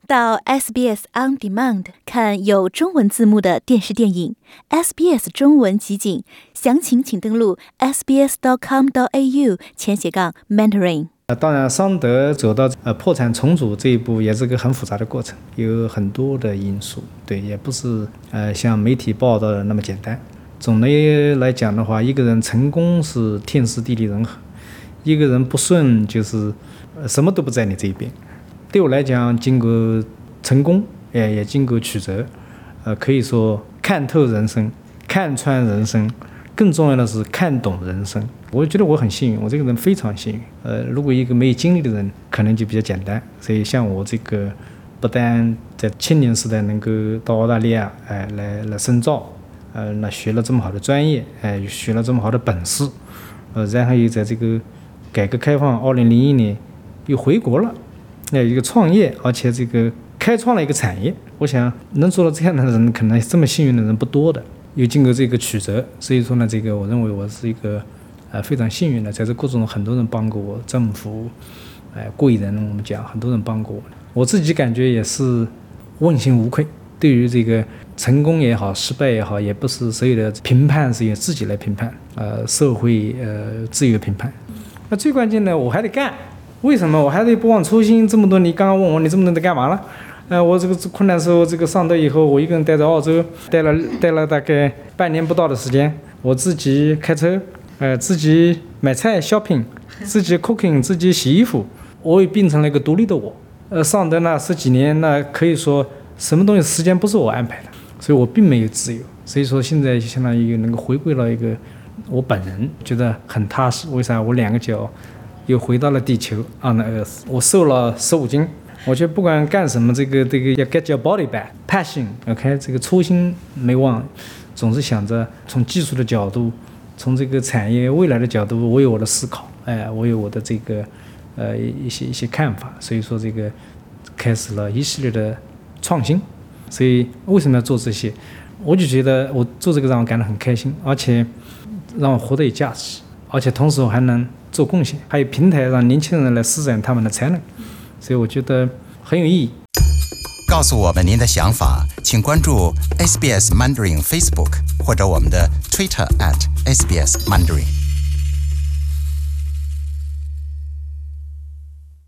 到 SBS On Demand 看有中文字幕的电视电影 SBS 中文集锦，详情请登录 sbs.com.au/Mandarin。 当然，桑德走到破产重组这一步也是个很复杂的过程，有很多的因素，对，也不是像媒体报道的那么简单。总的来讲的话，一个人成功是天时地利人和，一个人不顺就是什么都不在你这一边。对我来讲，经过成功，也经过曲折，可以说看透人生，看穿人生，更重要的是看懂人生。我觉得我很幸运，我这个人非常幸运。如果一个没有经历的人，可能就比较简单。所以像我这个，不但在青年时代能够到澳大利亚，来深造，那学了这么好的专业，学了这么好的本事，然后又在这个改革开放2001年又回国了。一个创业，而且这个开创了一个产业，我想能做到这样的人，可能这么幸运的人不多的。又经过这个曲折，所以说呢，这个我认为我是一个非常幸运的，在这过程中很多人帮过我，政府、贵人，我们讲很多人帮过我，我自己感觉也是问心无愧。对于这个成功也好，失败也好，也不是所有的评判是由自己来评判，社会自由评判。那最关键的，我还得干。为什么我还得不忘初心？这么多，你刚刚问我，你这么多人在干嘛了？我这个困难时候，这个上德以后，我一个人待在澳洲，待了大概半年不到的时间，我自己开车，自己买菜 shopping， 自己 cooking， 自己洗衣服，我也变成了一个独立的我。上德那10几年，那可以说什么东西时间不是我安排的，所以我并没有自由。所以说现在相当于能够回归了一个我本人，觉得很踏实。为啥？我2个脚又回到了地球 on the earth， 我瘦了15斤。我觉得不管干什么，这个要 get your body back passion， OK， 这个初心没忘，总是想着从技术的角度，从这个产业未来的角度，我有我的思考，我有我的这个一些看法，所以说这个开始了一系列的创新。所以为什么要做这些？我就觉得我做这个让我感到很开心，而且让我活得有价值，而且同时我还能做贡献，还有平台让年轻人来施展他们的才能，所以我觉得很有意义。 告诉我们您的想法，请关注 SBS Mandarin Facebook 或者我们的 Twitter @SBS Mandarin。